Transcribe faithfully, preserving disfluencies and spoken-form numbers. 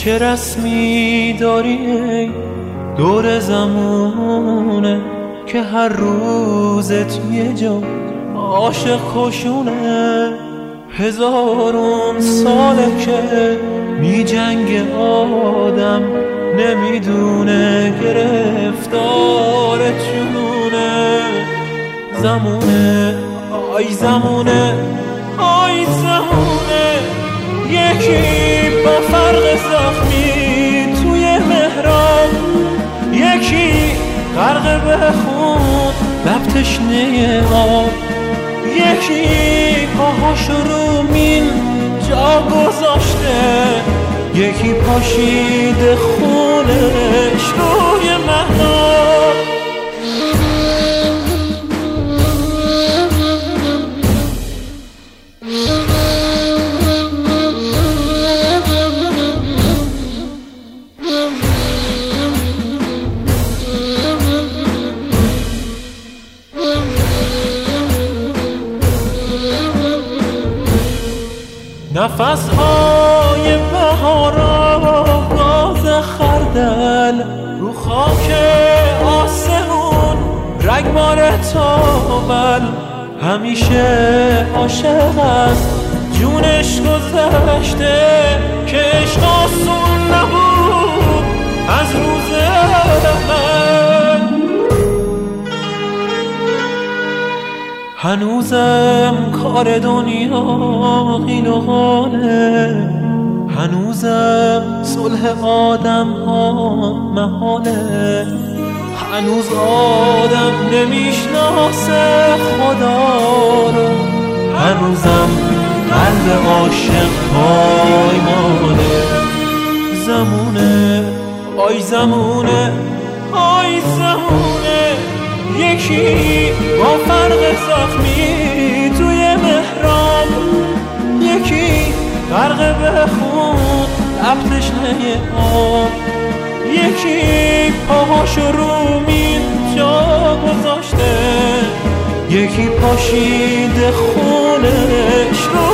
چه رسمی داری ای دور زمونه که هر روزت یه جا عاشق کشونه؟ هزارون ساله که می جنگ آدم نمیدونه گرفتار چونه. زمونه آی زمونه آی زمونه، یکی با فرق زخمی توی محراب، یکی غرق به خون لب تشنه آب، یکی پاهاشو رو مین جا گذاشته، یکی پاشیده خونش روی مهناب. نفس‌های بهارا باز خردل رو خاک آسمون رگبار تاول، همیشه عاشق است جونش گذشته که عشق آسون نبود از روز اول. هنوزم کار دنیا قیل و قاله، هنوزم صلح آدم ها محاله، هنوز آدم نمیشناسه خدا رو، هنوزم قلب عاشق پایماله. زمونه آی زمونه آی زمونه، یکی با فرق زخمی توی محراب، یکی غرق به خون لب تشنه آب، یکی پاهاشو رو مین جا گذاشته، یکی پاشیده خونش رو